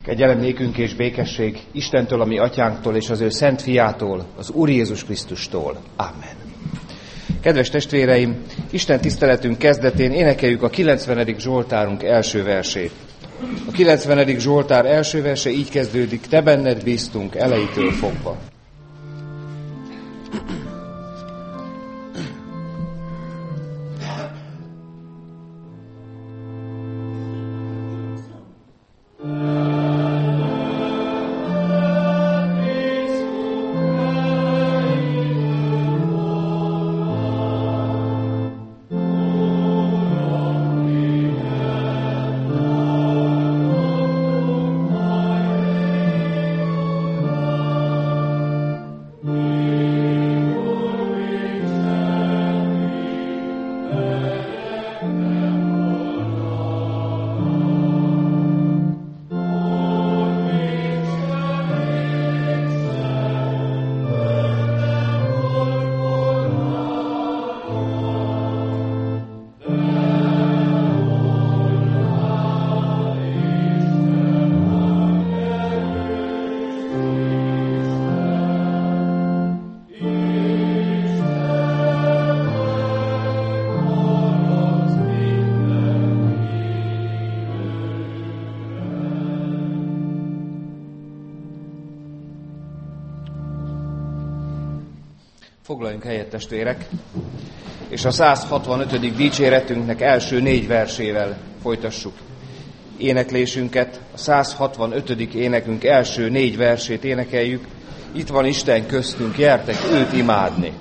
Kegyelem nékünk és békesség Istentől, a mi atyánktól és az ő szent fiától, az Úr Jézus Krisztustól. Amen. Kedves testvéreim, Isten tiszteletünk kezdetén énekeljük a 90. Zsoltárunk első versét. A 90. Zsoltár első verse így kezdődik: Te benned bíztunk elejétől fogva. Foglaljunk helyet, testvérek, és a 165. dicséretünknek első 4 versével folytassuk éneklésünket. A 165. énekünk első 4 versét énekeljük. Itt van Isten köztünk, gyertek őt imádni.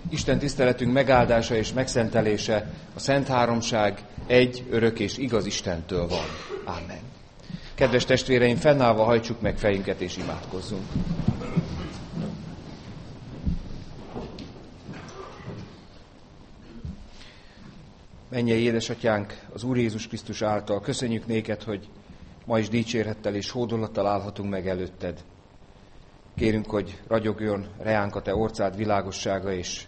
Isten tiszteletünk megáldása és megszentelése a Szent Háromság egy, örök és igaz Istentől van. Ámen. Kedves testvéreim, fennállva hajtsuk meg fejünket és imádkozzunk. Mennyei édesatyánk, az Úr Jézus Krisztus által köszönjük néked, hogy ma is dicsérhettel és hódolattal állhatunk meg előtted. Kérünk, hogy ragyogjon reánk a te orcád világossága, és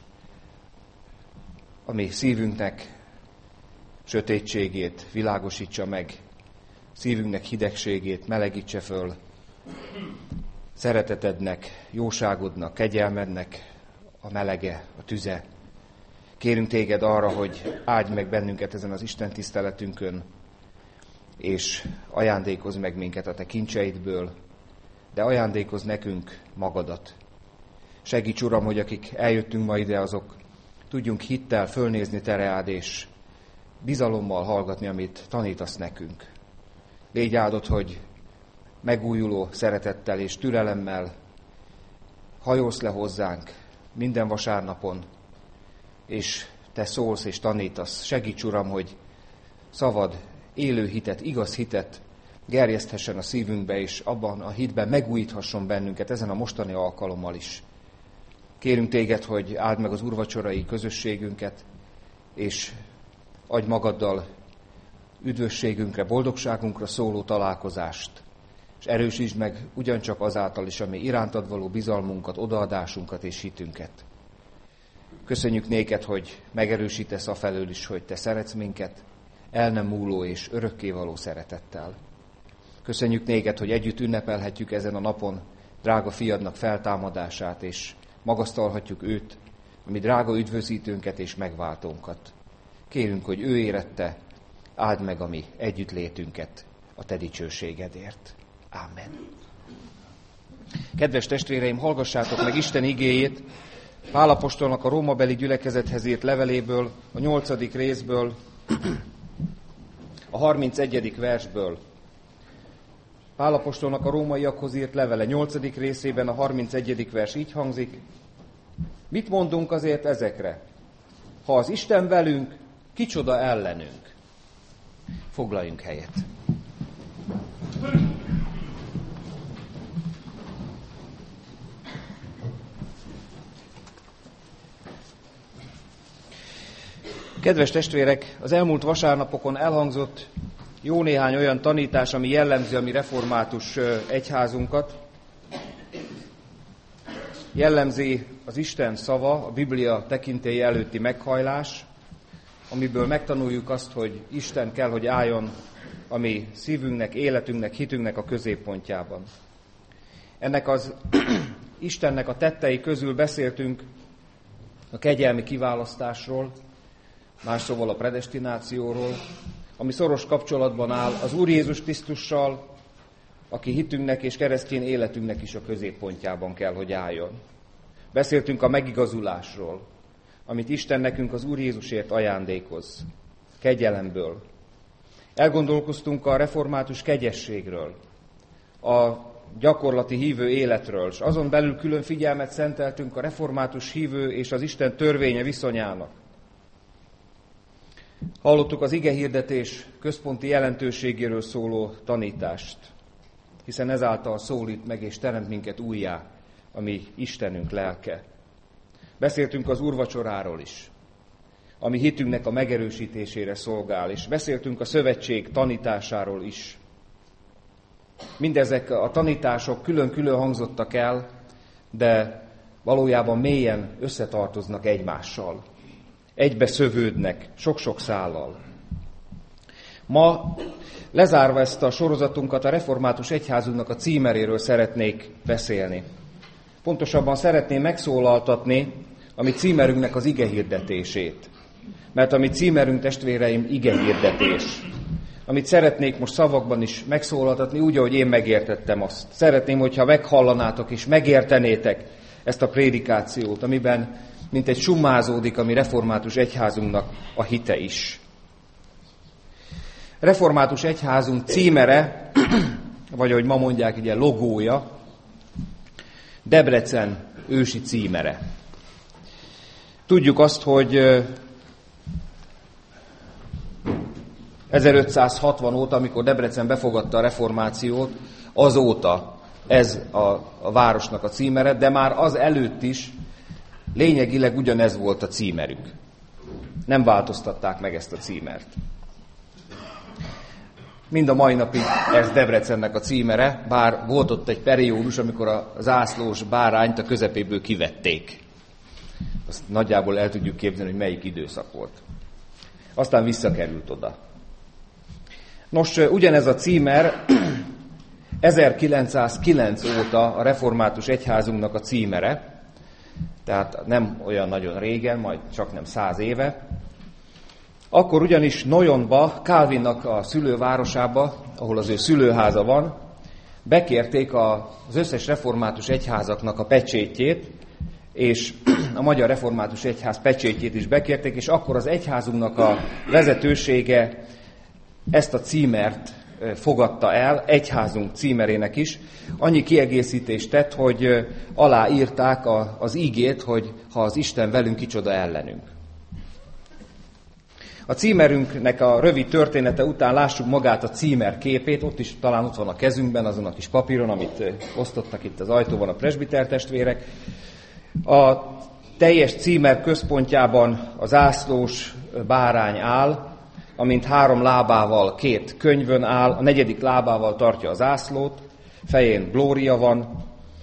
a mi szívünknek sötétségét világosítsa meg, szívünknek hidegségét melegítse föl, szeretetednek, jóságodnak, kegyelmednek a melege, a tüze. Kérünk téged arra, hogy áldj meg bennünket ezen az Isten tiszteletünkön, és ajándékozz meg minket a te kincseidből, de ajándékozz nekünk magadat. Segíts, Uram, hogy akik eljöttünk ma ide, azok tudjunk hittel fölnézni te reád, és bizalommal hallgatni, amit tanítasz nekünk. Légy áldott, hogy megújuló szeretettel és türelemmel hajolsz le hozzánk minden vasárnapon, és te szólsz és tanítasz. Segíts, Uram, hogy szavad élő hitet, igaz hitet gerjeszthessen a szívünkbe, és abban a hitben megújíthasson bennünket ezen a mostani alkalommal is. Kérünk téged, hogy áld meg az úrvacsorai közösségünket, és adj magaddal üdvösségünkre, boldogságunkra szóló találkozást, és erősítsd meg ugyancsak azáltal is, ami irántad való bizalmunkat, odaadásunkat és hitünket. Köszönjük néked, hogy megerősítesz afelől is, hogy te szeretsz minket, el nem múló és örökkévaló szeretettel. Köszönjük néked, hogy együtt ünnepelhetjük ezen a napon drága fiadnak feltámadását, és magasztalhatjuk őt, ami drága üdvözítőnket és megváltónkat. Kérünk, hogy ő érette, áld meg a mi együttlétünket a te dicsőségedért. Ámen. Kedves testvéreim, hallgassátok meg Isten igéjét, Pál apostolnak a rómabeli gyülekezethez írt leveléből, a 8. részből, a 31. versből. Pál apostolnak a rómaiakhoz írt levele 8. részében a 31. vers így hangzik: mit mondunk azért ezekre? Ha az Isten velünk, kicsoda ellenünk? Foglaljunk helyet. Kedves testvérek, az elmúlt vasárnapokon elhangzott jó néhány olyan tanítás, ami jellemzi a mi református egyházunkat. Jellemzi az Isten szava, a Biblia tekintélye előtti meghajlás, amiből megtanuljuk azt, hogy Isten kell, hogy álljon a mi szívünknek, életünknek, hitünknek a középpontjában. Ennek az Istennek a tettei közül beszéltünk a kegyelmi kiválasztásról, más szóval a predestinációról, ami szoros kapcsolatban áll az Úr Jézus Krisztussal, aki hitünknek és keresztény életünknek is a középpontjában kell, hogy álljon. Beszéltünk a megigazulásról, amit Isten nekünk az Úr Jézusért ajándékoz, kegyelemből. Elgondolkoztunk a református kegyességről, a gyakorlati hívő életről, és azon belül külön figyelmet szenteltünk a református hívő és az Isten törvénye viszonyának. Hallottuk az igehirdetés központi jelentőségéről szóló tanítást, hiszen ezáltal szólít meg és teremt minket újjá, a mi Istenünk lelke. Beszéltünk az úrvacsoráról is, ami hitünknek a megerősítésére szolgál, és beszéltünk a szövetség tanításáról is. Mindezek a tanítások külön-külön hangzottak el, de valójában mélyen összetartoznak egymással. Egybeszövődnek sok-sok szállal. Ma lezárva ezt a sorozatunkat a református egyházunknak a címeréről szeretnék beszélni. Pontosabban szeretném megszólaltatni a mi címerünknek az igehirdetését. Mert a mi címerünk, testvéreim, igehirdetés. Amit szeretnék most szavakban is megszólaltatni, úgy, ahogy én megértettem azt. Szeretném, hogyha meghallanátok és megértenétek ezt a prédikációt, amiben mint egy summázódik a mi református egyházunknak a hite is. Református egyházunk címere, vagy ahogy ma mondják, ugye logója, Debrecen ősi címere. Tudjuk azt, hogy 1560 óta, amikor Debrecen befogadta a reformációt, azóta ez a városnak a címere, de már az előtt is lényegileg ugyanez volt a címerük. Nem változtatták meg ezt a címert. Mind a mai napig ez Debrecennek a címere, bár volt ott egy periódus, amikor a zászlós bárányt a közepéből kivették. Azt nagyjából el tudjuk képzelni, hogy melyik időszak volt. Aztán visszakerült oda. Nos, ugyanez a címer 1909 óta a református egyházunknak a címere, tehát nem olyan nagyon régen, majd csak nem 100 éve. Akkor ugyanis Noyonba, Calvinnak a szülővárosába, ahol az ő szülőháza van, bekérték az összes református egyházaknak a pecsétjét, és a Magyar Református Egyház pecsétjét is bekérték, és akkor az egyházunknak a vezetősége ezt a címert fogadta el, egyházunk címerének is. Annyi kiegészítést tett, hogy aláírták az ígét, hogy ha az Isten velünk, kicsoda ellenünk. A címerünknek a rövid története után lássuk magát a címer képét, talán ott van a kezünkben, azon a kis papíron, amit osztottak itt az ajtóban a presbiter testvérek. A teljes címer központjában a zászlós bárány áll, amint 3 lábával 2 könyvön áll, a 4. lábával tartja a zászlót, fején glória van,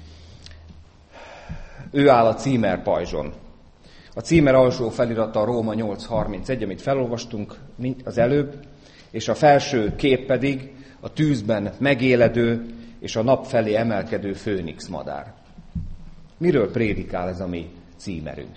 ő áll a címer pajzson. A címer alsó felirata a Róma 8:31, amit felolvastunk az előbb, és a felső kép pedig a tűzben megéledő és a nap felé emelkedő főnix madár. Miről prédikál ez a mi címerünk?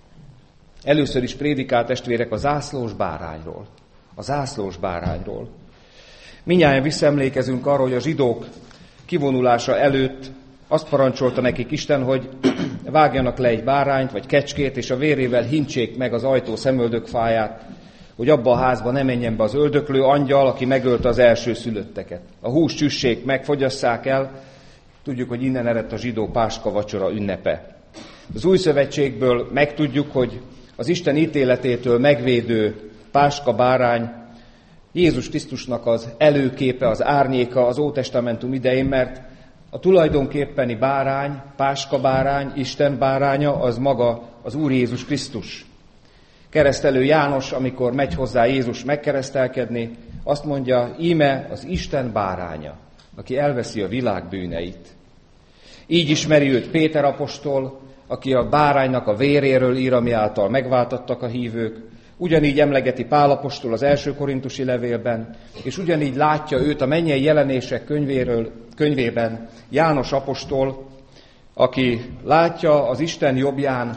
Először is prédikál, testvérek, a zászlós bárányról. A zászlós bárányról. Mindnyájan visszaemlékezünk arra, hogy a zsidók kivonulása előtt azt parancsolta nekik Isten, hogy vágjanak le egy bárányt vagy kecskét, és a vérével hintsék meg az ajtó szemöldökfáját, hogy abba a házba ne menjen be az öldöklő angyal, aki megölte az első szülötteket. A húst csüssék meg, fogyasszák el. Tudjuk, hogy innen eredt a zsidó Páska vacsora ünnepe. Az Új Szövetségből megtudjuk, hogy az Isten ítéletétől megvédő Páska bárány Jézus Krisztusnak az előképe, az árnyéka az Ótestamentum idején, mert a tulajdonképpeni bárány, Páska bárány, Isten báránya, az maga az Úr Jézus Krisztus. Keresztelő János, amikor megy hozzá Jézus megkeresztelkedni, azt mondja, íme az Isten báránya, aki elveszi a világ bűneit. Így ismeri őt Péter apostol, aki a báránynak a véréről ír, ami által megváltattak a hívők, ugyanígy emlegeti Pál apostol az első korintusi levélben, és ugyanígy látja őt a mennyei jelenések könyvében János apostol, aki látja az Isten jobbján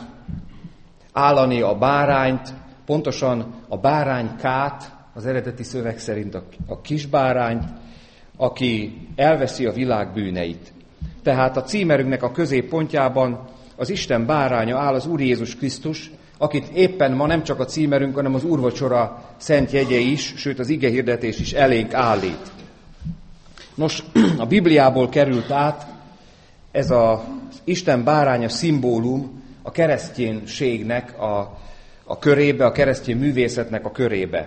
állani a bárányt, pontosan a báránykát, az eredeti szöveg szerint a kisbárányt, aki elveszi a világ bűneit. Tehát a címerünknek a középpontjában az Isten báránya áll, az Úr Jézus Krisztus, akit éppen ma nem csak a címerünk, hanem az úrvacsora szent jegye is, sőt az igehirdetés is elénk állít. Nos, a Bibliából került át ez az Isten báránya szimbólum a kereszténységnek a körébe, a keresztény művészetnek a körébe.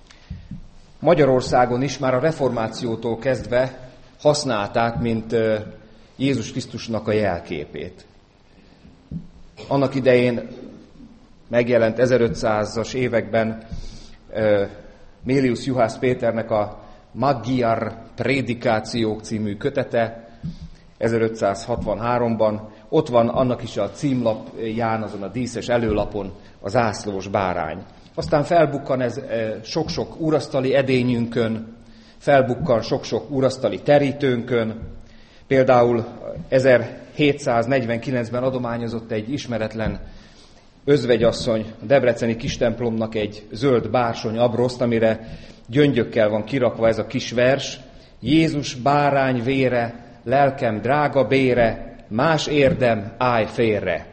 Magyarországon is már a reformációtól kezdve használták, mint Jézus Krisztusnak a jelképét. Annak idején megjelent 1500-as években Mélius Juhász Péternek a Magyar Prédikációk című kötete 1563-ban. Ott van annak is a címlapján, azon a díszes előlapon a zászlós bárány. Aztán felbukkan ez sok-sok úrasztali edényünkön, felbukkan sok-sok úrasztali terítőnkön. Például 1749-ben adományozott egy ismeretlen özvegyasszony a debreceni kistemplomnak egy zöld bársony abroszt, amire gyöngyökkel van kirakva ez a kis vers. Jézus bárány vére, lelkem drága bére, más érdem, állj félre.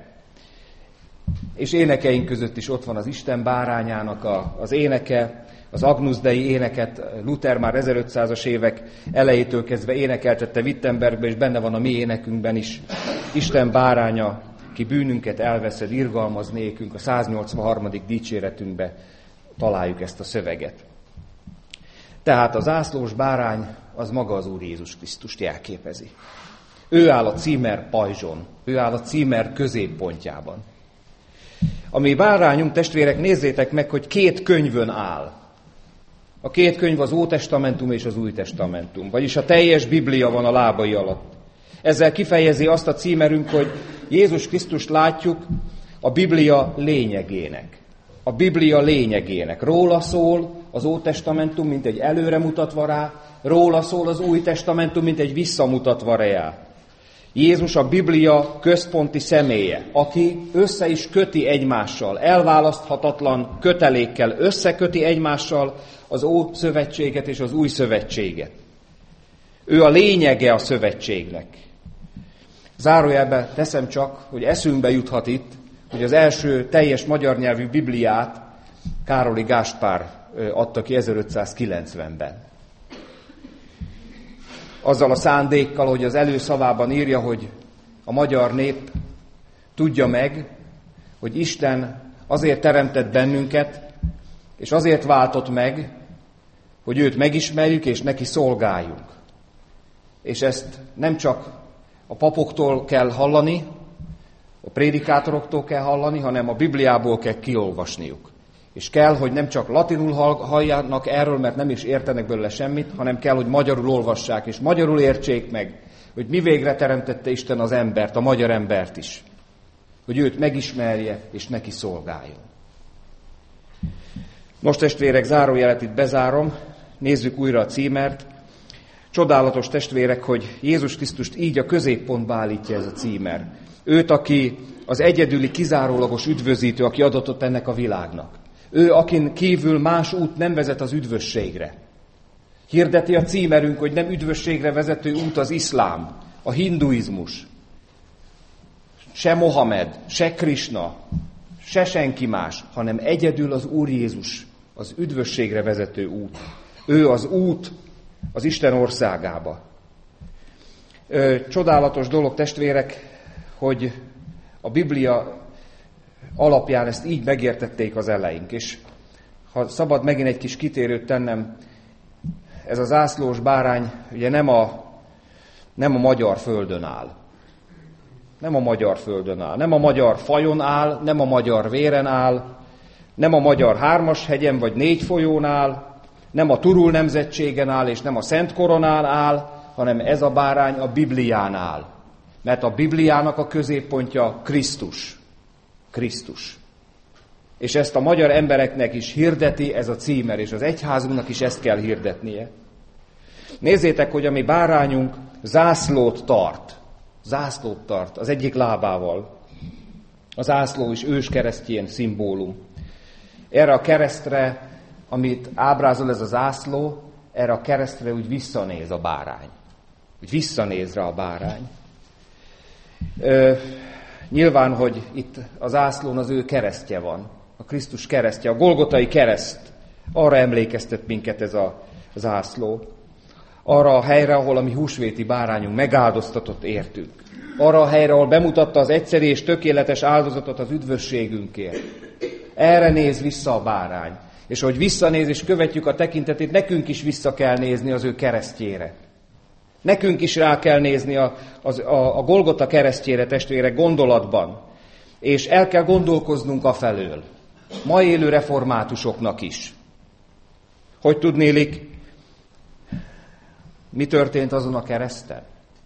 És énekeink között is ott van az Isten bárányának az éneke, az Agnus Dei éneket Luther már 1500-as évek elejétől kezdve énekeltette Wittenbergbe, és benne van a mi énekünkben is. Isten báránya, ki bűnünket elveszed, irgalmaz nékünk, a 183. dicséretünkbe találjuk ezt a szöveget. Tehát a zászlós bárány az maga az Úr Jézus Krisztust jelképezi. Ő áll a címer pajzson, ő áll a címer középpontjában. A mi bárányunk, testvérek, nézzétek meg, hogy 2 könyvön áll. A 2 könyv az Ótestamentum és az Új Testamentum, vagyis a teljes Biblia van a lábai alatt. Ezzel kifejezi azt a címerünk, hogy Jézus Krisztust látjuk a Biblia lényegének. A Biblia lényegének. Róla szól az Ótestamentum, mint egy előremutatva rá, róla szól az Új Testamentum, mint egy visszamutatva rá. Jézus a Biblia központi személye, aki össze is köti egymással, elválaszthatatlan kötelékkel összeköti egymással az Ószövetséget és az Új Szövetséget. Ő a lényege a szövetségnek. Zárójelbe teszem csak, hogy eszünkbe juthat itt, hogy az első teljes magyar nyelvű Bibliát Károli Gáspár adta ki 1590-ben. Azzal a szándékkal, hogy az előszavában írja, hogy a magyar nép tudja meg, hogy Isten azért teremtett bennünket, és azért váltott meg, hogy őt megismerjük, és neki szolgáljunk. És ezt nem csak a papoktól kell hallani, a prédikátoroktól kell hallani, hanem a Bibliából kell kiolvasniuk. És kell, hogy nem csak latinul halljanak erről, mert nem is értenek belőle semmit, hanem kell, hogy magyarul olvassák, és magyarul értsék meg, hogy mi végre teremtette Isten az embert, a magyar embert is. Hogy őt megismerje, és neki szolgáljon. Most, testvérek, zárójelet itt bezárom, nézzük újra a címert. Csodálatos, testvérek, hogy Jézus Krisztust így a középpontba állítja ez a címer. Őt, aki az egyedüli, kizárólagos üdvözítő, aki adatott ennek a világnak. Ő, akin kívül más út nem vezet az üdvösségre. Hirdeti a címerünk, hogy nem üdvösségre vezető út az iszlám, a hinduizmus. Se Mohamed, se Krisna, se senki más, hanem egyedül az Úr Jézus, az üdvösségre vezető út. Ő az út az Isten országába. Csodálatos dolog, testvérek, hogy a Biblia alapján ezt így megértették az eleink. És ha szabad megint egy kis kitérőt tennem, ez a zászlós bárány ugye nem a magyar földön áll. Nem a magyar földön áll. Nem a magyar fajon áll, nem a magyar véren áll, nem a magyar 3-as hegyen vagy 4 folyón áll, nem a Turul nemzetségen áll, és nem a Szent Koronán áll, hanem ez a bárány a Biblián áll. Mert a Bibliának a középpontja Krisztus. Krisztus. És ezt a magyar embereknek is hirdeti ez a címer, és az egyházunknak is ezt kell hirdetnie. Nézzétek, hogy a mi bárányunk zászlót tart. Zászlót tart az egyik lábával. A zászló is őskeresztjén szimbólum. Erre a keresztre, amit ábrázol ez a zászló, erre a keresztre úgy visszanéz a bárány. Úgy visszanéz rá a bárány. Nyilván, hogy itt a zászlón az ő keresztje van. A Krisztus keresztje, a Golgotai kereszt. Arra emlékeztet minket ez a zászló. Arra a helyre, ahol a mi húsvéti bárányunk megáldoztatott értünk. Arra a helyre, ahol bemutatta az egyszerű és tökéletes áldozatot az üdvösségünkért. Erre néz vissza a bárány. És hogy visszanéz és követjük a tekintetét, nekünk is vissza kell nézni az ő keresztjére. Nekünk is rá kell nézni a Golgota keresztjére, testvérek, gondolatban. És el kell gondolkoznunk afelől. Ma élő reformátusoknak is. Hogy tudnélik, mi történt azon a kereszten?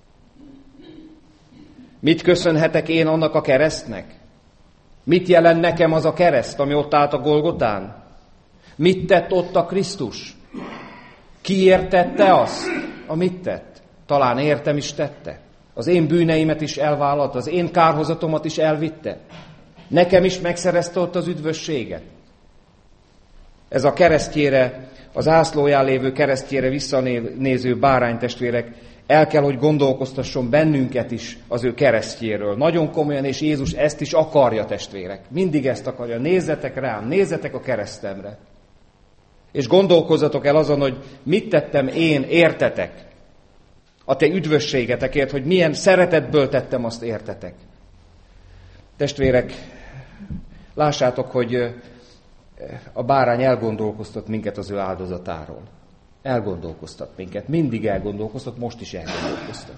Mit köszönhetek én annak a keresztnek? Mit jelent nekem az a kereszt, ami ott állt a Golgotán? Mit tett ott a Krisztus? Ki értette azt, amit tett? Talán értem is tette. Az én bűneimet is elvállalta, az én kárhozatomat is elvitte. Nekem is megszerezte ott az üdvösséget. Ez a keresztjére, az zászlóján lévő keresztjére visszanéző báránytestvérek, el kell, hogy gondolkoztasson bennünket is az ő keresztjéről. Nagyon komolyan, és Jézus ezt is akarja, testvérek. Mindig ezt akarja. Nézzetek rám, nézzetek a keresztemre. És gondolkozzatok el azon, hogy mit tettem én, értetek, a te üdvösségetekért, hogy milyen szeretetből tettem azt, értetek. Testvérek, lássátok, hogy a bárány elgondolkoztat minket az ő áldozatáról. Elgondolkoztat minket. Mindig elgondolkoztat, most is elgondolkoztat.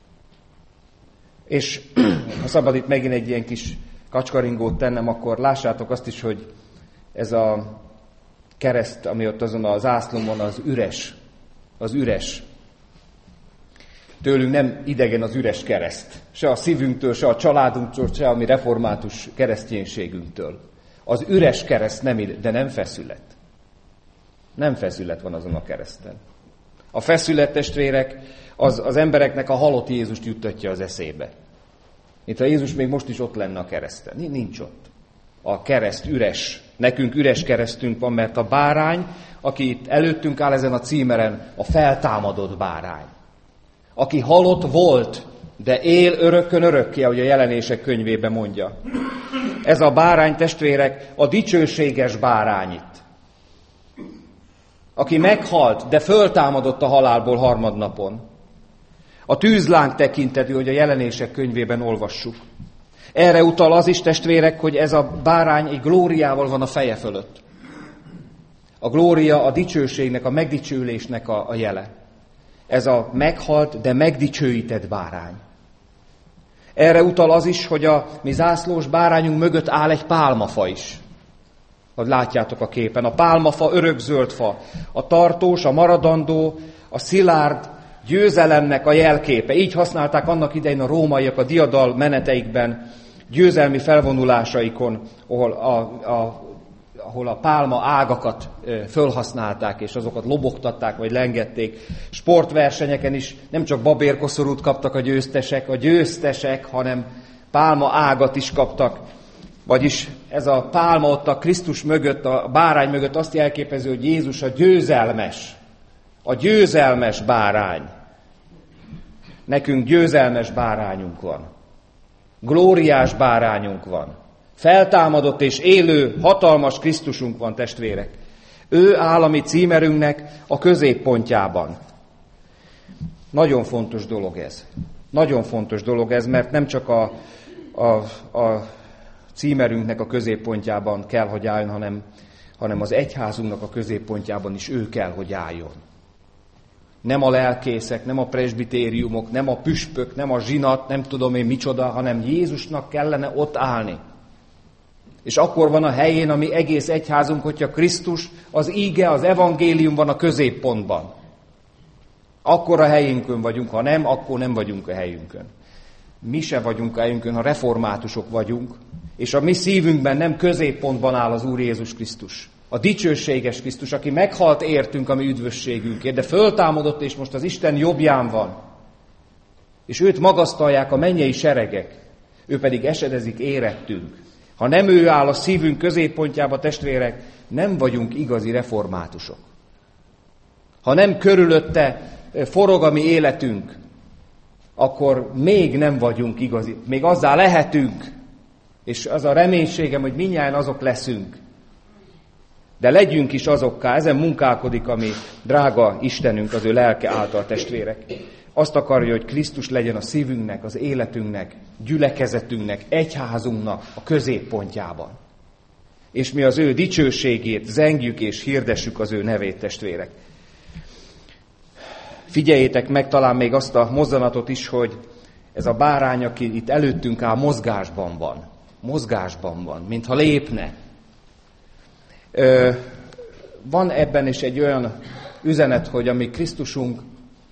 És ha szabad itt megint egy ilyen kis kacskaringót tennem, akkor lássátok azt is, hogy ez a kereszt, ami ott azon a zászlón van, az üres. Tőlünk nem idegen az üres kereszt. Se a szívünktől, se a családunktól, se a mi református kereszténységünktől. Az üres kereszt de nem feszület. Nem feszület van azon a kereszten. A feszület, testvérek, az embereknek a halott Jézust juttatja az eszébe. Mintha Jézus még most is ott lenne a kereszten. Nincs ott. A kereszt üres. Nekünk üres keresztünk van, mert a bárány, aki itt előttünk áll ezen a címeren, a feltámadott bárány. Aki halott volt, de él örökkön örökké, ahogy a Jelenések könyvében mondja. Ez a bárány, testvérek, a dicsőséges bárány itt. Aki meghalt, de föltámadott a halálból harmadnapon. A tűzláng tekintetű, hogy a Jelenések könyvében olvassuk. Erre utal az is, testvérek, hogy ez a bárány egy glóriával van a feje fölött. A glória a dicsőségnek, a megdicsőlésnek a jele. Ez a meghalt, de megdicsőített bárány. Erre utal az is, hogy a mi zászlós bárányunk mögött áll egy pálmafa is. Hogy látjátok a képen. A pálmafa örökzöld fa. A tartós, a maradandó, a szilárd győzelemnek a jelképe. Így használták annak idején a rómaiak a diadal meneteikben, győzelmi felvonulásaikon, ahol a pálma ágakat fölhasználták, és azokat lobogtatták, vagy lengették. Sportversenyeken is nem csak babérkoszorút kaptak a győztesek, hanem pálma ágat is kaptak. Vagyis ez a pálma ott a Krisztus mögött, a bárány mögött azt jelképező, hogy Jézus a győzelmes bárány. Nekünk győzelmes bárányunk van. Glóriás bárányunk van. Feltámadott és élő, hatalmas Krisztusunk van, testvérek. Ő áll a mi címerünknek a középpontjában. Nagyon fontos dolog ez. Nagyon fontos dolog ez, mert nem csak a címerünknek a középpontjában kell, hogy álljon, hanem az egyházunknak a középpontjában is ő kell, hogy álljon. Nem a lelkészek, nem a presbitériumok, nem a püspök, nem a zsinat, nem tudom én micsoda, hanem Jézusnak kellene ott állni. És akkor van a helyén a mi egész egyházunk, hogyha Krisztus, az íge, az evangélium van a középpontban. Akkor a helyünkön vagyunk, ha nem, akkor nem vagyunk a helyünkön. Mi se vagyunk a helyünkön, ha reformátusok vagyunk, és a mi szívünkben nem középpontban áll az Úr Jézus Krisztus. A dicsőséges Krisztus, aki meghalt értünk a mi üdvösségünkért, de föltámadott, és most az Isten jobbján van. És őt magasztalják a mennyei seregek, ő pedig esedezik érettünk. Ha nem ő áll a szívünk középpontjába, testvérek, nem vagyunk igazi reformátusok. Ha nem körülötte forog a mi életünk, akkor még nem vagyunk igazi, még azzá lehetünk, és az a reménységem, hogy mindnyájan azok leszünk. De legyünk is azokká, ezen munkálkodik a mi drága Istenünk, az ő lelke által, testvérek. Azt akarja, hogy Krisztus legyen a szívünknek, az életünknek, gyülekezetünknek, egyházunknak a középpontjában. És mi az ő dicsőségét zengjük és hirdessük az ő nevét, testvérek. Figyeljétek meg talán még azt a mozzanatot is, hogy ez a bárány, aki itt előttünk áll, mozgásban van. Mozgásban van, mintha lépne. Van ebben is egy olyan üzenet, hogy a mi Krisztusunk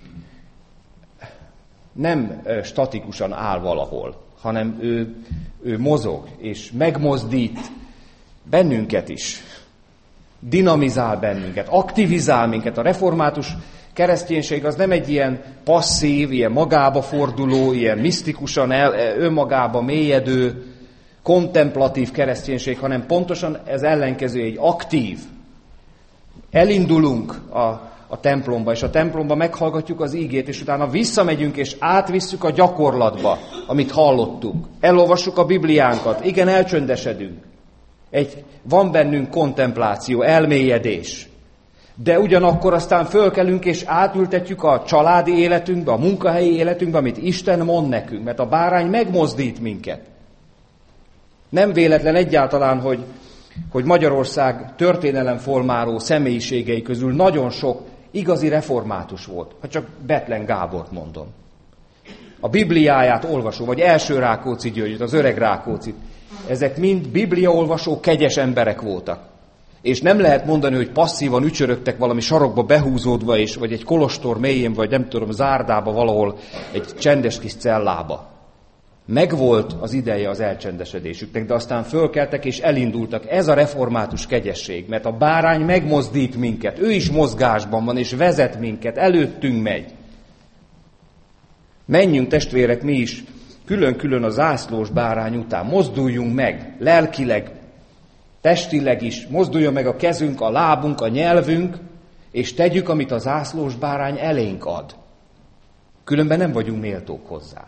nem statikusan áll valahol, hanem ő mozog, és megmozdít bennünket is. Dinamizál bennünket, aktivizál minket. A református kereszténység az nem egy ilyen passzív, ilyen magába forduló, ilyen misztikusan önmagába mélyedő, kontemplatív kereszténység, hanem pontosan ez ellenkező, egy aktív. Elindulunk a templomba, és a templomba meghallgatjuk az ígét, és utána visszamegyünk, és átvisszük a gyakorlatba, amit hallottunk. Elolvassuk a Bibliánkat, igen, elcsöndesedünk. Van bennünk kontempláció, elmélyedés. De ugyanakkor aztán fölkelünk, és átültetjük a családi életünkbe, a munkahelyi életünkbe, amit Isten mond nekünk, mert a bárány megmozdít minket. Nem véletlen egyáltalán, hogy Magyarország történelemformáló személyiségei közül nagyon sok igazi református volt. Ha csak Bethlen Gábort mondom. A Bibliáját olvasó, vagy első Rákóczi Györgyöt, az öreg Rákóczit. Ezek mind bibliaolvasó, kegyes emberek voltak. És nem lehet mondani, hogy passzívan ücsörögtek valami sarokba behúzódva, vagy egy kolostor mélyén, vagy nem tudom, zárdába valahol egy csendes kis cellába. Megvolt az ideje az elcsendesedésüknek, de aztán fölkeltek és elindultak. Ez a református kegyesség, mert a bárány megmozdít minket. Ő is mozgásban van, és vezet minket, előttünk megy. Menjünk, testvérek, mi is külön-külön a zászlós bárány után. Mozduljunk meg, lelkileg, testileg is. Mozduljon meg a kezünk, a lábunk, a nyelvünk, és tegyük, amit a zászlós bárány elénk ad. Különben nem vagyunk méltók hozzá.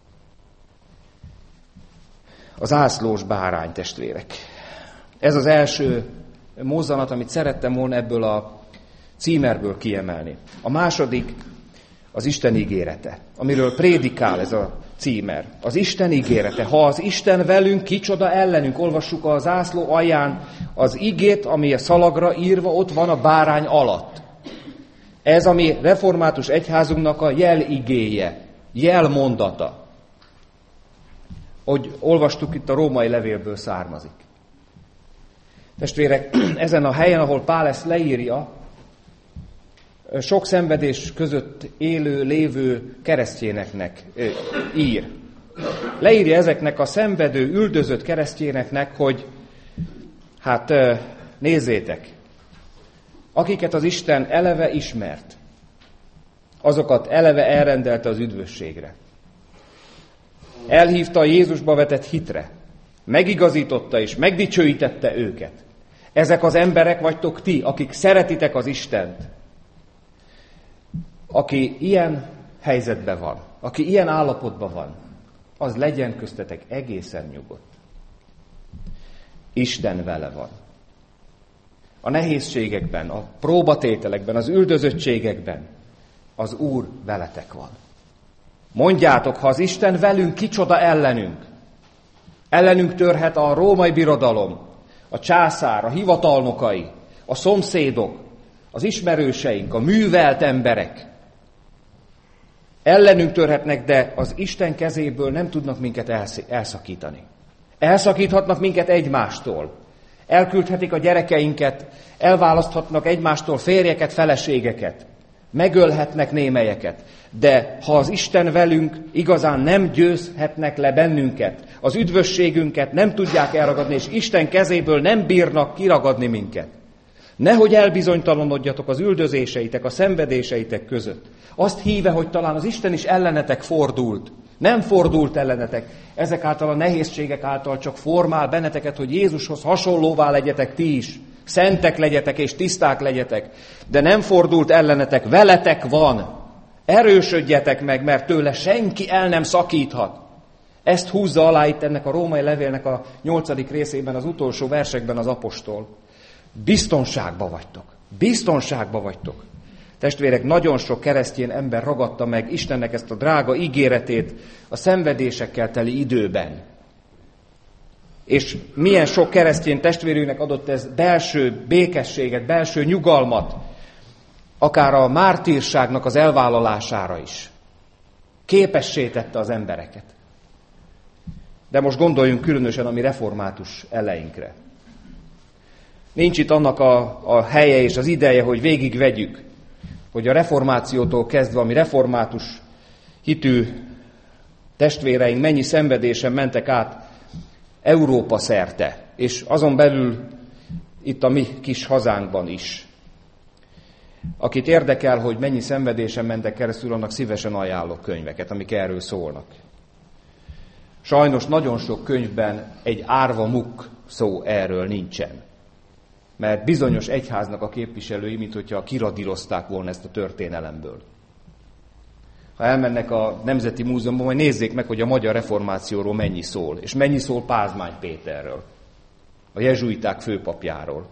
A zászlós bárány, testvérek. Ez az első mozzanat, amit szerettem volna ebből a címerből kiemelni. A második az Isten ígérete, amiről prédikál ez a címer. Az Isten ígérete. Ha az Isten velünk, kicsoda ellenünk. Olvassuk a zászló alján az igét, ami a szalagra írva ott van a bárány alatt. Ez a mi református egyházunknak a jeligéje, jelmondata. Hogy olvastuk, itt a római levélből származik. Testvérek, ezen a helyen, ahol Pál ezt leírja, sok szenvedés között lévő keresztényeknek ír. Leírja ezeknek a szenvedő, üldözött keresztényeknek, hogy hát nézzétek, akiket az Isten eleve ismert, azokat eleve elrendelte az üdvösségre. Elhívta a Jézusba vetett hitre, megigazította és megdicsőítette őket. Ezek az emberek vagytok ti, akik szeretitek az Istent. Aki ilyen helyzetben van, aki ilyen állapotban van, az legyen köztetek egészen nyugodt. Isten vele van. A nehézségekben, a próbatételekben, az üldözöttségekben az Úr veletek van. Mondjátok, ha az Isten velünk, kicsoda ellenünk? Ellenünk törhet a római birodalom, a császár, a hivatalnokai, a szomszédok, az ismerőseink, a művelt emberek. Ellenünk törhetnek, de az Isten kezéből nem tudnak minket elszakítani. Elszakíthatnak minket egymástól. Elküldhetik a gyerekeinket, elválaszthatnak egymástól férjeket, feleségeket. Megölhetnek némelyeket. De ha az Isten velünk, igazán nem győzhetnek le bennünket. Az üdvösségünket nem tudják elragadni, és Isten kezéből nem bírnak kiragadni minket. Nehogy elbizonytalanodjatok az üldözéseitek, a szenvedéseitek között. Azt híve, hogy talán az Isten is ellenetek fordult. Nem fordult ellenetek. Ezek által a nehézségek által csak formál benneteket, hogy Jézushoz hasonlóvá legyetek ti is. Szentek legyetek és tiszták legyetek. De nem fordult ellenetek, veletek van. Erősödjetek meg, mert tőle senki el nem szakíthat. Ezt húzza alá itt ennek a római levélnek a 8. részében, az utolsó versekben az apostol. Biztonságba vagytok. Biztonságba vagytok. Testvérek, nagyon sok keresztény ember ragadta meg Istennek ezt a drága ígéretét a szenvedésekkel teli időben. És milyen sok keresztény testvérünknek adott ez belső békességet, belső nyugalmat, akár a mártírságnak az elvállalására is. Képessé tette az embereket. De most gondoljunk különösen a mi református eleinkre. Nincs itt annak a helye és az ideje, hogy végigvegyük, hogy a reformációtól kezdve, ami református hitű testvéreink mennyi szenvedésen mentek át Európa szerte, és azon belül itt a mi kis hazánkban is. Akit érdekel, hogy mennyi szenvedésen mentek keresztül, annak szívesen ajánlok könyveket, amik erről szólnak. Sajnos nagyon sok könyvben egy árva muk szó erről nincsen. Mert bizonyos egyháznak a képviselői, mint hogyha kiradírozták volna ezt a történelemből. Ha elmennek a Nemzeti Múzeumban, majd nézzék meg, hogy a magyar reformációról mennyi szól, és mennyi szól Pázmány Péterről, a jezsuiták főpapjáról,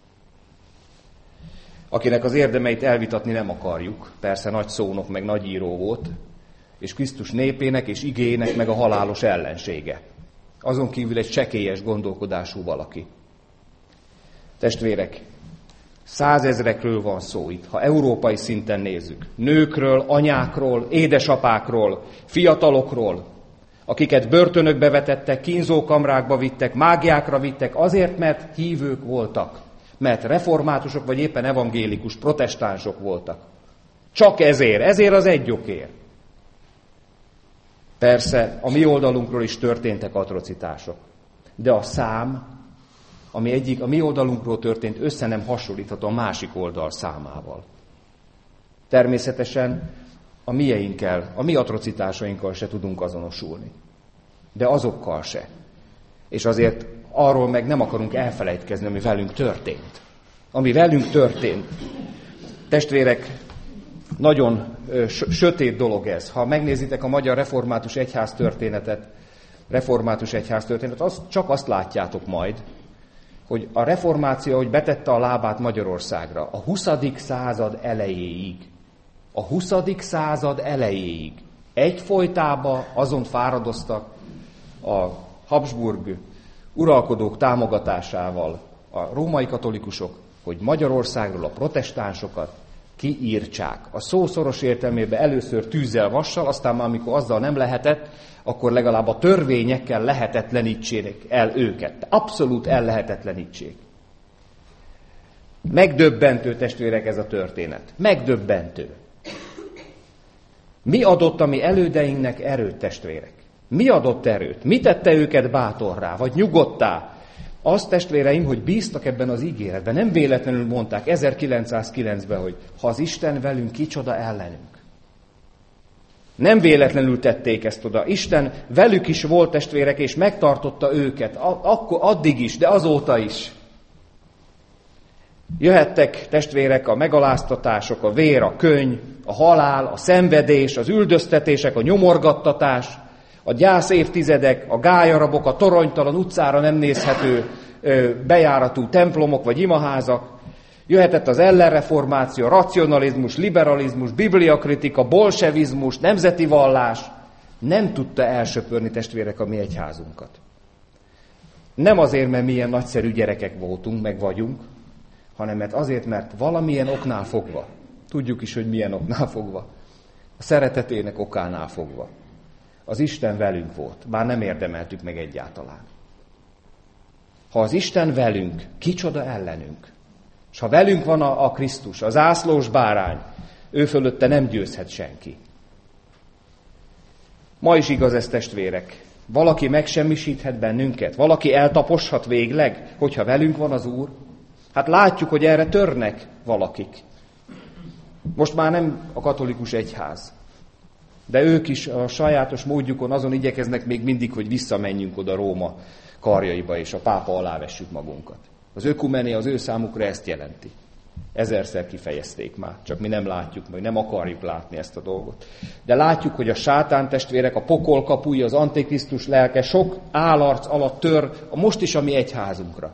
akinek az érdemeit elvitatni nem akarjuk, persze nagy szónok, meg nagy író volt, és Krisztus népének és igének meg a halálos ellensége. Azon kívül egy csekélyes gondolkodású valaki. Testvérek, 100 000-ekről van szó itt, ha európai szinten nézzük. Nőkről, anyákról, édesapákról, fiatalokról, akiket börtönökbe vetettek, kínzókamrákba vittek, mágiákra vittek, azért, mert hívők voltak, mert reformátusok vagy éppen evangélikus, protestánsok voltak. Csak ezért az egy okért. Persze, a mi oldalunkról is történtek atrocitások, de a szám, ami a mi oldalunkról történt, össze nem hasonlítható a másik oldal számával. Természetesen a mieinkkel, a mi atrocitásainkkal se tudunk azonosulni, de azokkal se. És azért arról meg nem akarunk elfelejtkezni, ami velünk történt. Ami velünk történt. Testvérek, nagyon sötét dolog ez. Ha megnézitek a magyar református egyház történetet, csak azt látjátok majd, hogy a reformáció, hogy betette a lábát Magyarországra, a 20. század elejéig egyfolytában azon fáradoztak a Habsburg uralkodók támogatásával a római katolikusok, hogy Magyarországról a protestánsokat kiírtsák. A szó szoros értelmében először tűzzel, vassal, aztán már amikor azzal nem lehetett, akkor legalább a törvényekkel lehetetlenítsék el őket. Abszolút ellehetetlenítsék. Megdöbbentő, testvérek, ez a történet. Megdöbbentő. Mi adott a mi elődeinknek erőt, testvérek? Mi adott erőt? Mi tette őket bátorrá, vagy nyugodtá? Az, testvéreim, hogy bíztak ebben az ígéretben. Nem véletlenül mondták 1909-ben, hogy ha az Isten velünk, kicsoda ellenünk. Nem véletlenül tették ezt oda. Isten velük is volt, testvérek, és megtartotta őket. Akkor, addig is, de azóta is. Jöhettek, testvérek, a megaláztatások, a vér, a könny, a halál, a szenvedés, az üldöztetések, a nyomorgattatás, a gyász évtizedek, a gályarabok, a toronytalan utcára nem nézhető bejáratú templomok vagy imaházak. Jöhetett az ellenreformáció, racionalizmus, liberalizmus, bibliakritika, bolsevizmus, nemzeti vallás. Nem tudta elsöpörni, testvérek, a mi egyházunkat. Nem azért, mert milyen nagyszerű gyerekek voltunk, meg vagyunk, hanem azért, mert valamilyen oknál fogva, tudjuk is, hogy milyen oknál fogva, a szeretetének okánál fogva, az Isten velünk volt, bár nem érdemeltük meg egyáltalán. Ha az Isten velünk, kicsoda ellenünk? És ha velünk van a Krisztus, a zászlós bárány, ő fölötte nem győzhet senki. Ma is igaz ez, testvérek. Valaki megsemmisíthet bennünket, valaki eltaposhat végleg, hogyha velünk van az Úr. Hát látjuk, hogy erre törnek valakik. Most már nem a katolikus egyház, de ők is a sajátos módjukon azon igyekeznek még mindig, hogy visszamenjünk oda Róma karjaiba, és a pápa alá vessük magunkat. Az ökumené az ő számukra ezt jelenti. 1000-szer kifejezték már, csak mi nem látjuk, vagy nem akarjuk látni ezt a dolgot. De látjuk, hogy a sátán, testvérek, a pokol kapuja, az antikrisztus lelke sok állarc alatt tör most is a mi egyházunkra.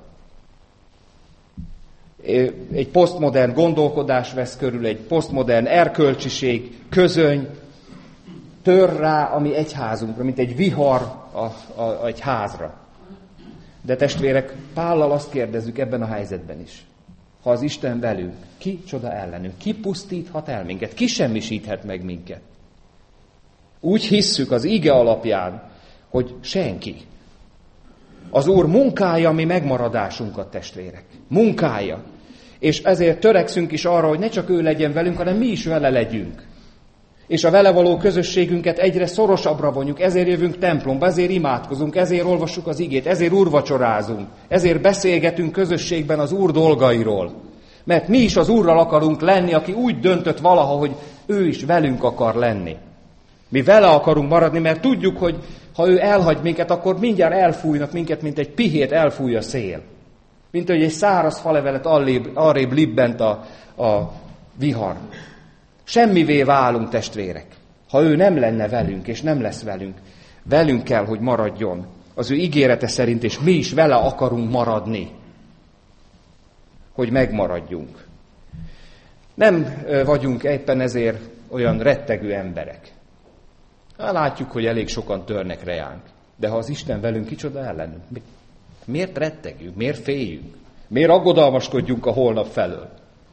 Egy posztmodern gondolkodás vesz körül, egy posztmodern erkölcsiség, közöny tör rá a mi egyházunkra, mint egy vihar egy házra. De testvérek, Pállal azt kérdezzük ebben a helyzetben is. Ha az Isten velünk, ki csoda ellenünk? Ki pusztíthat el minket? Ki semmisíthet meg minket? Úgy hisszük az ige alapján, hogy senki. Az Úr munkálja mi megmaradásunkat, testvérek. Munkálja. És ezért törekszünk is arra, hogy ne csak ő legyen velünk, hanem mi is vele legyünk. És a vele való közösségünket egyre szorosabbra vonjuk, ezért jövünk templomba, ezért imádkozunk, ezért olvassuk az igét, ezért úrvacsorázunk, ezért beszélgetünk közösségben az Úr dolgairól. Mert mi is az Úrral akarunk lenni, aki úgy döntött valaha, hogy ő is velünk akar lenni. Mi vele akarunk maradni, mert tudjuk, hogy ha ő elhagy minket, akkor mindjárt elfújnak minket, mint egy pihét elfúj a szél. Mint hogy egy száraz falevelet arrébb libbent a vihar. Semmivé válunk, testvérek, ha ő nem lenne velünk, és nem lesz velünk. Velünk kell, hogy maradjon az ő ígérete szerint, és mi is vele akarunk maradni, hogy megmaradjunk. Nem vagyunk éppen ezért olyan rettegő emberek. Látjuk, hogy elég sokan törnek rejánk. De ha az Isten velünk, kicsoda ellenünk? Miért rettegünk? Miért féljünk? Miért aggodalmaskodjunk a holnap felől?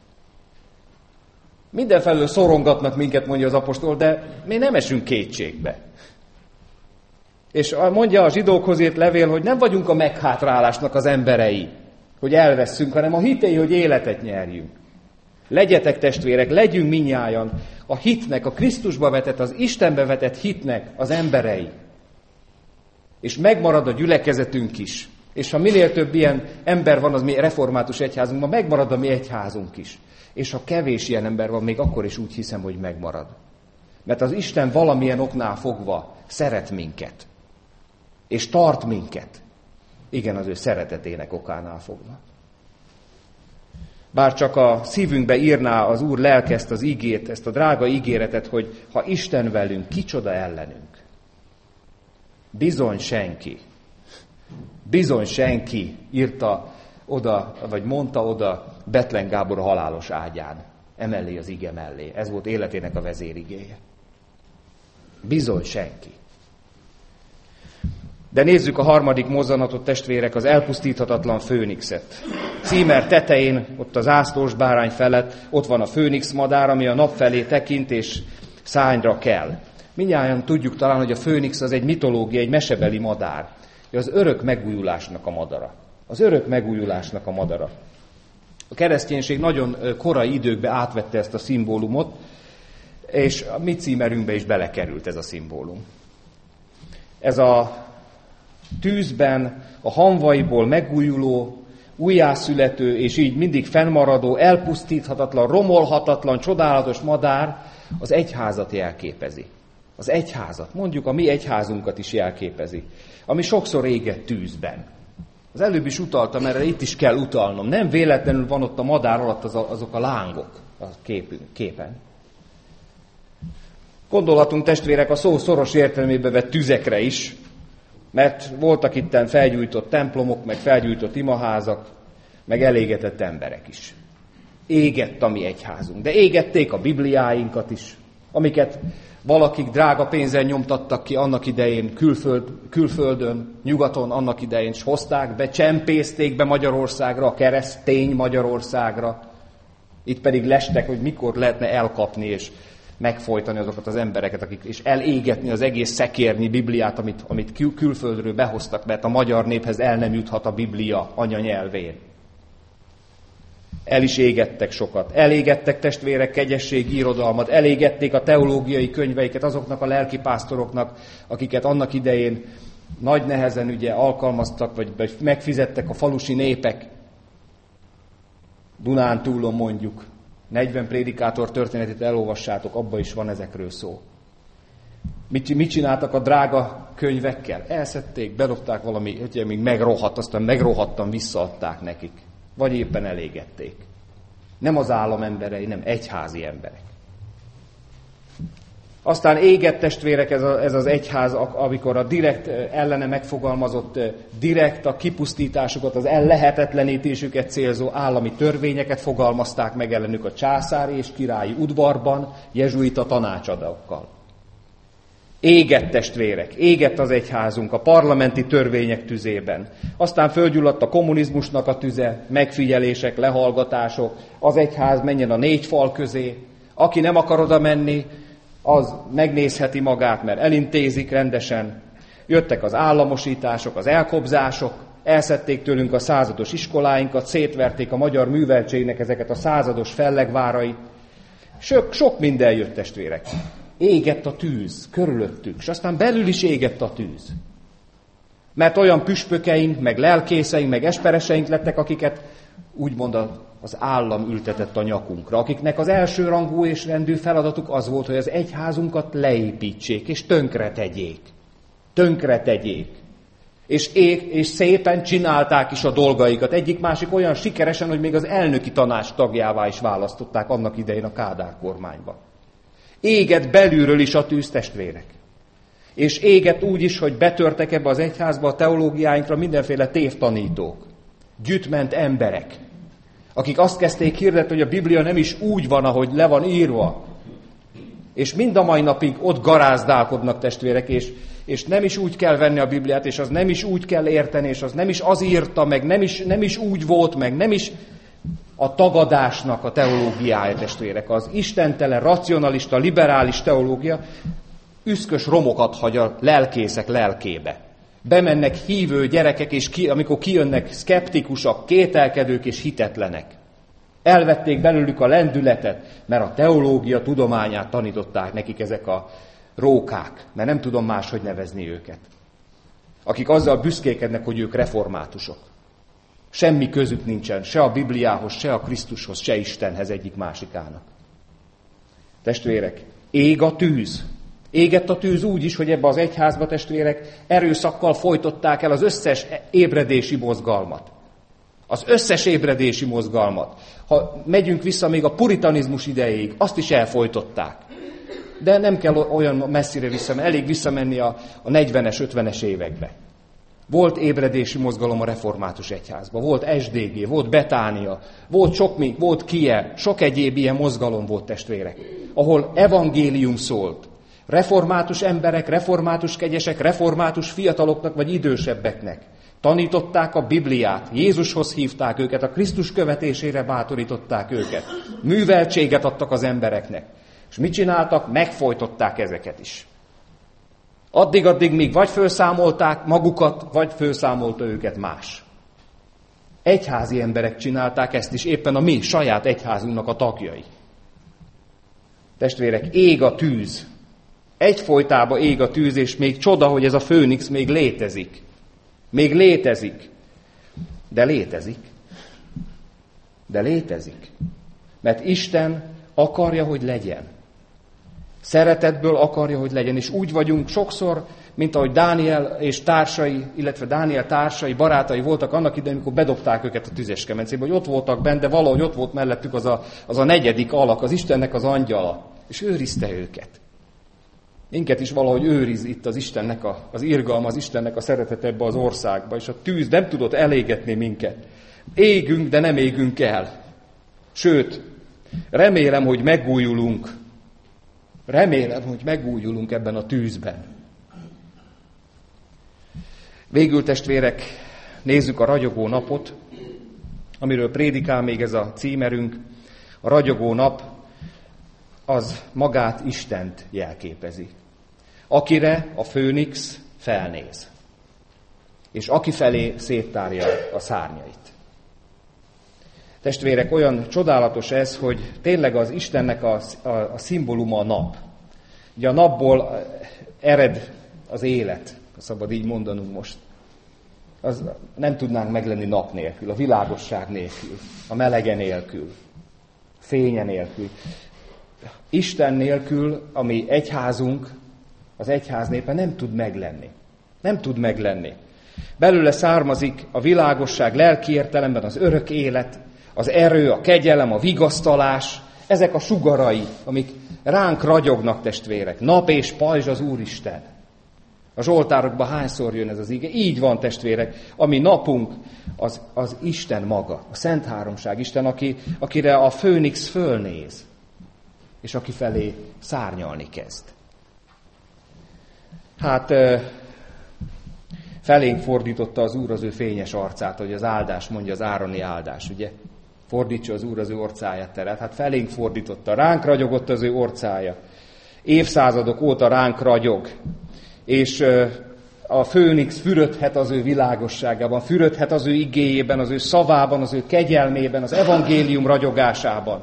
Mindenfelől szorongatnak minket, mondja az apostol, de mi nem esünk kétségbe. És mondja a zsidókhoz írt levél, hogy nem vagyunk a meghátrálásnak az emberei, hogy elvesszünk, hanem a hitei, hogy életet nyerjünk. Legyetek testvérek, legyünk minnyájan a hitnek, a Krisztusba vetett, az Istenbe vetett hitnek az emberei. És megmarad a gyülekezetünk is. És ha minél több ilyen ember van az mi református egyházunkban, megmarad a mi egyházunk is. És ha kevés ilyen ember van, még akkor is úgy hiszem, hogy megmarad. Mert az Isten valamilyen oknál fogva szeret minket. És tart minket. Igen, az ő szeretetének okánál fogva. Bár csak a szívünkbe írná az Úr lelke ezt az igét, ezt a drága ígéretet, hogy ha Isten velünk, kicsoda ellenünk. Bizony senki írta oda, vagy mondta oda Bethlen Gábor a halálos ágyán, emellé az ige mellé. Ez volt életének a vezérigéje. Bizony senki. De nézzük a harmadik mozzanatot, testvérek, az elpusztíthatatlan főnixet. Címer tetején, ott az ászlós bárány felett, ott van a főnix madár, ami a nap felé tekint és szárnyra kell. Mindnyájan tudjuk talán, hogy a főnix az egy mitológia, egy mesebeli madár. Az örök megújulásnak a madara. Az örök megújulásnak a madara. A kereszténység nagyon korai időkben átvette ezt a szimbólumot, és a mi címerünkbe is belekerült ez a szimbólum. Ez a tűzben, a hamvaiból megújuló, újjászülető, és így mindig fennmaradó, elpusztíthatatlan, romolhatatlan, csodálatos madár az egyházat jelképezi. Az egyházat, mondjuk a mi egyházunkat is jelképezi, ami sokszor égett tűzben. Az előbb is utaltam erre, itt is kell utalnom. Nem véletlenül van ott a madár alatt azok a lángok a képen. Gondolhatunk, testvérek, a szó szoros értelmébe vett tüzekre is, mert voltak itten felgyújtott templomok, meg felgyújtott imaházak, meg elégetett emberek is. Égett a mi egyházunk, de égették a bibliáinkat is, amiket valakik drága pénzen nyomtattak ki annak idején külföldön, nyugaton annak idején, és hozták be, csempészték be Magyarországra, a keresztény Magyarországra. Itt pedig lestek, hogy mikor lehetne elkapni és megfojtani azokat az embereket, és elégetni az egész szekérnyi Bibliát, amit külföldről behoztak, mert a magyar néphez el nem juthat a Biblia anyanyelvén. El is égettek sokat. Elégettek, testvérek, kegyesség, irodalmat, elégették a teológiai könyveiket azoknak a lelkipásztoroknak, akiket annak idején nagy nehezen ugye alkalmaztak, vagy megfizettek a falusi népek. Dunántúlon mondjuk. 40 prédikátor történetét elolvassátok, abban is van ezekről szó. Mit csináltak a drága könyvekkel? Elszedték, bedobták valami, hogy még megrohadt, aztán megrohadtan visszaadták nekik. Vagy éppen elégették. Nem az állam emberei, nem egyházi emberek. Aztán égett, testvérek, ez az egyház, amikor a direkt ellene megfogalmazott, direkt a kipusztításukat, az ellehetetlenítésüket célzó állami törvényeket fogalmazták meg ellenük a császári és királyi udvarban, jezsuita tanácsadókkal. Égett, testvérek, égett az egyházunk a parlamenti törvények tüzében. Aztán fölgyulladt a kommunizmusnak a tüze, megfigyelések, lehallgatások, az egyház menjen a 4 fal közé, aki nem akar oda menni, az megnézheti magát, mert elintézik rendesen. Jöttek az államosítások, az elkobzások, elszedték tőlünk a százados iskoláinkat, szétverték a magyar műveltségnek ezeket a százados fellegvárait. Sok minden jött, testvérek. Égett a tűz körülöttük, és aztán belül is égett a tűz. Mert olyan püspökeink, meg lelkészeink, meg espereseink lettek, akiket úgymond az állam ültetett a nyakunkra, akiknek az elsőrangú és rendű feladatuk az volt, hogy az egyházunkat leépítsék, és tönkretegyék. És szépen csinálták is a dolgaikat. Egyik-másik olyan sikeresen, hogy még az elnöki tanács tagjává is választották annak idején a Kádár kormányba. Égett belülről is a tűz, testvérek. És égett úgy is, hogy betörtek ebbe az egyházba a teológiáinkra mindenféle tévtanítók, gyütment emberek, akik azt kezdték hirdetni, hogy a Biblia nem is úgy van, ahogy le van írva. És mind a mai napig ott garázdálkodnak, testvérek, és nem is úgy kell venni a Bibliát, és az nem is úgy kell érteni, és az nem is az írta, meg nem is úgy volt, meg nem is a tagadásnak a teológiája, testvérek. Az istentelen, racionalista, liberális teológia üszkös romokat hagy a lelkészek lelkébe. Bemennek hívő gyerekek, és amikor kijönnek szkeptikusak, kételkedők és hitetlenek. Elvették belőlük a lendületet, mert a teológia tudományát tanították nekik ezek a rókák, mert nem tudom máshogy nevezni őket. Akik azzal büszkékednek, hogy ők reformátusok. Semmi közük nincsen, se a Bibliához, se a Krisztushoz, se Istenhez egyik másikának. Testvérek, ég a tűz. Égett a tűz úgy is, hogy ebbe az egyházba, testvérek, erőszakkal folytották el az összes ébredési mozgalmat. Az összes ébredési mozgalmat. Ha megyünk vissza még a puritanizmus idejéig, azt is elfojtották. De nem kell olyan messzire visszamenni, elég visszamenni a 40-es, 50-es évekbe. Volt ébredési mozgalom a református egyházban, volt SDG, volt Betánia, volt Kiev, sok egyéb ilyen mozgalom volt, testvérek, ahol evangélium szólt. Református emberek, református kegyesek, református fiataloknak vagy idősebbeknek tanították a Bibliát, Jézushoz hívták őket, a Krisztus követésére bátorították őket, műveltséget adtak az embereknek. És mit csináltak? Megfojtották ezeket is. Addig, míg vagy felszámolták magukat, vagy felszámolta őket más. Egyházi emberek csinálták ezt is, éppen a mi saját egyházunknak a tagjai. Testvérek, ég a tűz. Egyfolytában ég a tűz, és még csoda, hogy ez a főnix még létezik. Még létezik. De létezik. De létezik. Mert Isten akarja, hogy legyen. Szeretetből akarja, hogy legyen. És úgy vagyunk sokszor, mint ahogy Dániel és társai, illetve Dániel társai, barátai voltak annak idején, amikor bedobták őket a tüzes kemencébe, hogy ott voltak benne, de valahogy ott volt mellettük az a negyedik alak, az Istennek az angyala. És őrizte őket. Minket is valahogy őriz itt az Istennek az irgalma, az Istennek a szeretete ebbe az országba, és a tűz nem tudott elégetni minket. Égünk, de nem égünk el. Sőt, remélem, hogy megújulunk. Remélem, hogy megújulunk ebben a tűzben. Végül, testvérek, nézzük a ragyogó napot, amiről prédikál még ez a címerünk. A ragyogó nap az magát Istent jelképezi, akire a főnix felnéz, és aki felé széttárja a szárnyait. Testvérek, olyan csodálatos ez, hogy tényleg az Istennek a szimbóluma a nap. Ugye a napból ered az élet, szabad így mondanunk most. Az nem tudnánk meglenni nap nélkül, a világosság nélkül, a melege nélkül, fénye nélkül. Isten nélkül, ami egyházunk, az egyház népe nem tud meglenni. Nem tud meglenni. Belőle származik a világosság lelki értelemben az örök élet, az erő, a kegyelem, a vigasztalás, ezek a sugarai, amik ránk ragyognak, testvérek. Nap és pajzs az Úristen. A zsoltárokban hányszor jön ez az ige? Így van, testvérek. Ami napunk, az Isten maga, a Szent Háromság Isten, akire a főnix fölnéz, és aki felé szárnyalni kezd. Hát felénk fordította az Úr az ő fényes arcát, hogy az áldás mondja, az ároni áldás, ugye? Fordítsa az Úr az ő orcáját terelt. Hát felénk fordította, ránk ragyogott az ő orcája. Évszázadok óta ránk ragyog. És a főnix fürödhet az ő világosságában, fürödhet az ő igéjében, az ő szavában, az ő kegyelmében, az evangélium ragyogásában.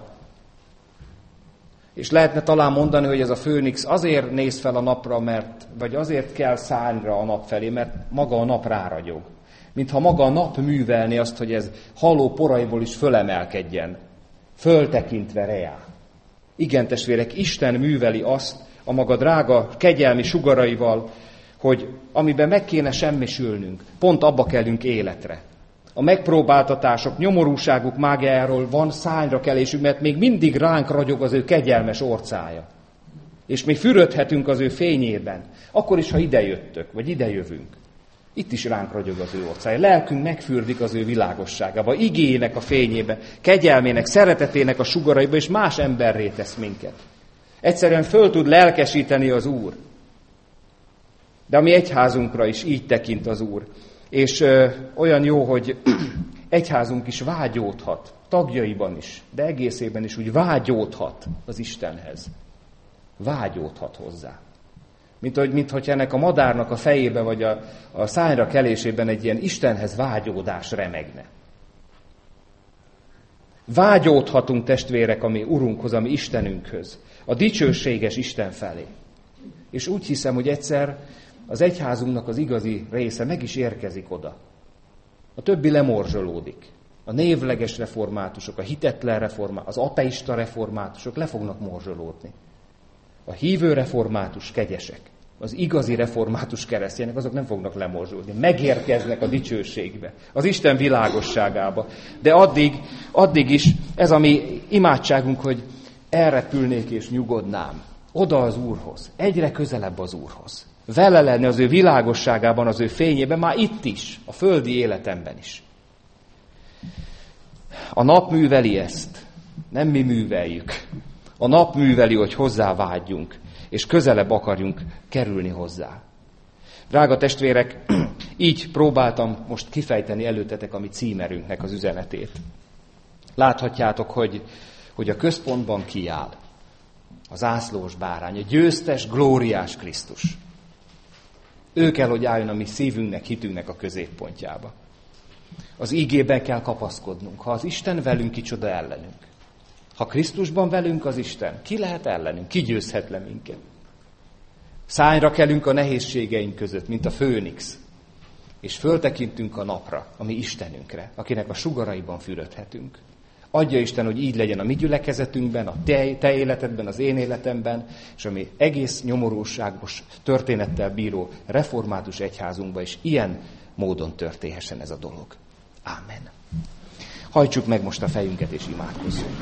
És lehetne talán mondani, hogy ez a főnix azért néz fel a napra, vagy azért kell szárnyra a nap felé, mert maga a nap ráragyog. Mintha maga a nap művelni azt, hogy ez haló poraiból is fölemelkedjen, föltekintve reá. Igen, testvérek, Isten műveli azt a maga drága kegyelmi sugaraival, hogy amiben meg kéne semmisülnünk, pont abba kellünk életre. A megpróbáltatások, nyomorúságuk mágiájáról van szárnyra kelésünk, mert még mindig ránk ragyog az ő kegyelmes orcája. És mi fürödhetünk az ő fényében, akkor is, ha idejöttök, vagy idejövünk. Itt is ránk ragyog az ő orcája. Lelkünk megfürdik az ő világosságába, igéjének a fényébe, kegyelmének, szeretetének a sugaraiba, és más emberré tesz minket. Egyszerűen föl tud lelkesíteni az Úr. De a mi egyházunkra is így tekint az Úr. És olyan jó, hogy egyházunk is vágyódhat, tagjaiban is, de egészében is úgy vágyódhat az Istenhez. Vágyódhat hozzá. Mint hogy ennek a madárnak a fejébe vagy a szányra kelésében egy ilyen Istenhez vágyódás remegne. Vágyódhatunk, testvérek, a mi Urunkhoz, a mi Istenünkhöz, a dicsőséges Isten felé. És úgy hiszem, hogy egyszer az egyházunknak az igazi része meg is érkezik oda. A többi lemorzsolódik. A névleges reformátusok, a hitetlen reformátusok, az ateista reformátusok le fognak morzsolódni. A hívő református kegyesek, az igazi református keresztjének, azok nem fognak lemorzsolódni. Megérkeznek a dicsőségbe, az Isten világosságába. De addig is ez a mi imádságunk, hogy elrepülnék és nyugodnám. Oda az Úrhoz, egyre közelebb az Úrhoz. Vele lenni az ő világosságában, az ő fényében, már itt is, a földi életemben is. A nap műveli ezt, nem mi műveljük. A nap műveli, hogy hozzá vágyjunk, és közelebb akarjunk kerülni hozzá. Drága testvérek, így próbáltam most kifejteni előttetek a mi címerünknek az üzenetét. Láthatjátok, hogy a központban kiáll a zászlós bárány, a győztes, glóriás Krisztus. Ő kell, hogy álljon a mi szívünknek, hitünknek a középpontjába. Az ígében kell kapaszkodnunk. Ha az Isten velünk, kicsoda ellenünk. Ha Krisztusban velünk az Isten, ki lehet ellenünk? Ki győzhet le minket? Szányra kelünk a nehézségeink között, mint a főnix. És föltekintünk a napra, a mi Istenünkre, akinek a sugaraiban fürödhetünk. Adja Isten, hogy így legyen a mi gyülekezetünkben, a te életedben, az én életemben, és a mi egész nyomorúságos történettel bíró református egyházunkban is ilyen módon történhessen ez a dolog. Ámen. Hajtsuk meg most a fejünket és imádkozzunk.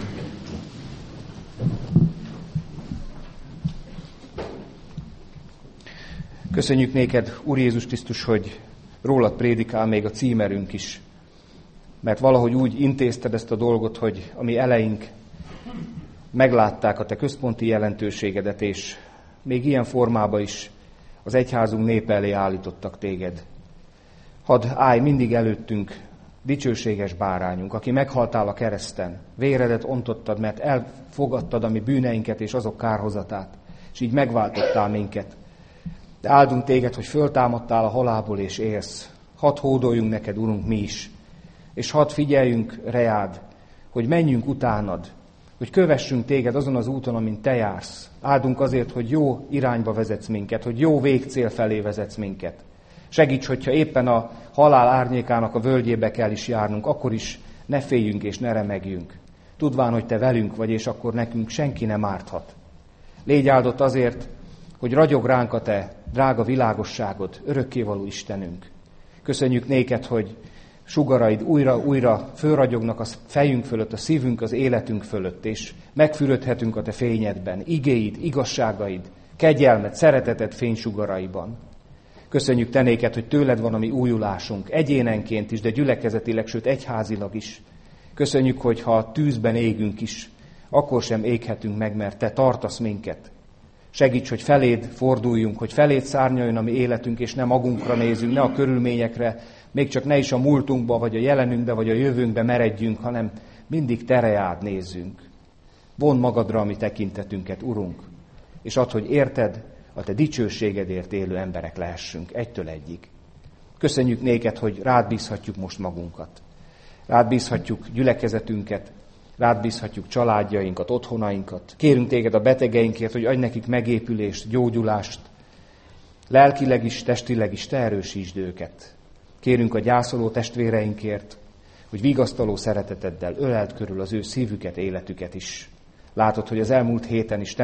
Köszönjük néked, Úr Jézus Krisztus, hogy rólad prédikál még a címerünk is. Mert valahogy úgy intézted ezt a dolgot, hogy a mi eleink meglátták a te központi jelentőségedet, és még ilyen formában is az egyházunk népe elé állítottak téged. Hadd állj mindig előttünk, dicsőséges bárányunk, aki meghaltál a kereszten, véredet ontottad, mert elfogadtad a mi bűneinket és azok kárhozatát, és így megváltottál minket. De áldunk téged, hogy föltámadtál a halálból és élsz. Hadd hódoljunk neked, Urunk, mi is, és hadd figyeljünk reád, hogy menjünk utánad, hogy kövessünk téged azon az úton, amin te jársz. Áldunk azért, hogy jó irányba vezetsz minket, hogy jó végcél felé vezetsz minket. Segíts, hogyha éppen a halál árnyékának a völgyébe kell is járnunk, akkor is ne féljünk és ne remegjünk. Tudván, hogy te velünk vagy, és akkor nekünk senki nem árthat. Légy áldott azért, hogy ragyog ránk a te drága világosságod, örökkévaló Istenünk. Köszönjük néked, hogy sugaraid újra fölragyognak a fejünk fölött, a szívünk, az életünk fölött, és megfürödhetünk a te fényedben, igéid, igazságaid, kegyelmed, szereteted fénysugaraiban. Köszönjük te néked, hogy tőled van a mi újulásunk, egyénenként is, de gyülekezetileg, sőt egyházilag is. Köszönjük, hogy ha tűzben égünk is, akkor sem éghetünk meg, mert te tartasz minket. Segíts, hogy feléd forduljunk, hogy feléd szárnyaljon a mi életünk, és ne magunkra nézünk, ne a körülményekre, még csak ne is a múltunkba, vagy a jelenünkbe, vagy a jövőnkbe meredjünk, hanem mindig te reád nézzünk. Vond magadra a mi tekintetünket, Urunk, és add, hogy érted, a te dicsőségedért élő emberek lehessünk egytől egyig. Köszönjük néked, hogy rád bízhatjuk most magunkat. Rád bízhatjuk gyülekezetünket, rád bízhatjuk családjainkat, otthonainkat. Kérünk téged a betegeinkért, hogy adj nekik megépülést, gyógyulást. Lelkileg is, testileg is te erősítsd őket. Kérünk a gyászoló testvéreinkért, hogy vigasztaló szereteteddel öleld körül az ő szívüket, életüket is. Látod, hogy az elmúlt héten is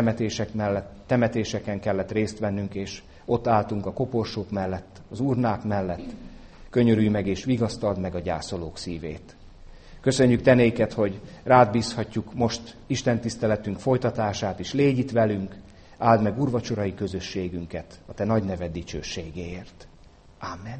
temetéseken kellett részt vennünk, és ott álltunk a koporsók mellett, az urnák mellett. Könyörülj meg és vigasztald meg a gyászolók szívét. Köszönjük te néked, hogy rád bízhatjuk most Isten tiszteletünk folytatását is. Légy itt velünk, áld meg úrvacsorai közösségünket a te nagy neved dicsőségéért. Amen.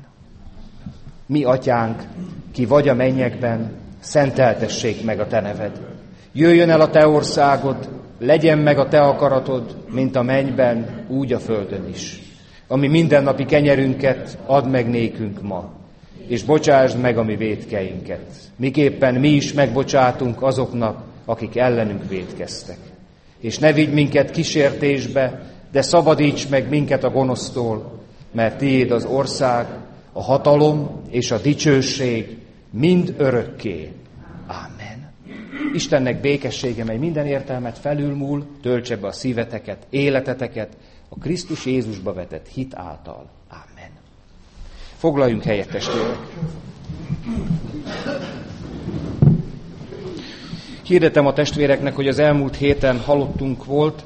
Mi atyánk, ki vagy a mennyekben, szenteltessék meg a te neved. Jöjjön el a te országod, legyen meg a te akaratod, mint a mennyben, úgy a földön is. Ami mindennapi kenyerünket add meg nékünk ma, és bocsásd meg a mi vétkeinket, miképpen mi is megbocsátunk azoknak, akik ellenünk vétkeztek. És ne vigy minket kísértésbe, de szabadíts meg minket a gonosztól, mert tiéd az ország, a hatalom és a dicsőség mind örökké. Ámen. Istennek békessége, mely minden értelmet felülmúl, töltse be a szíveteket, életeteket a Krisztus Jézusba vetett hit által. Ámen. Foglaljunk helyet, testvérek! Hirdetem a testvéreknek, hogy az elmúlt héten halottunk volt.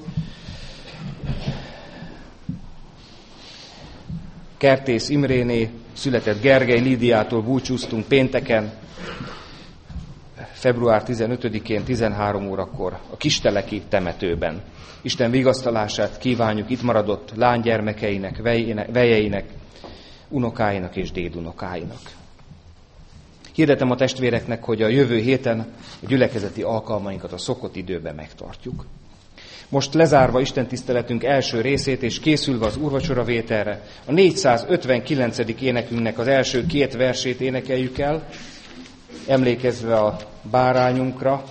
Kertész Imréné született Gergely Lídiától búcsúztunk pénteken, február 15-én 13 órakor a Kisteleki temetőben. Isten vigasztalását kívánjuk itt maradott lánygyermekeinek, vejeinek, unokáinak és dédunokáinak. Hirdetem a testvéreknek, hogy a jövő héten a gyülekezeti alkalmainkat a szokott időben megtartjuk. Most lezárva istentiszteletünk első részét és készülve az úrvacsora vételre, a 459. énekünknek az első 2 versét énekeljük el, emlékezve a bárányunkra.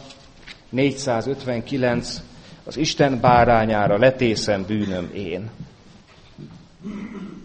459, az Isten bárányára letészem bűnöm én.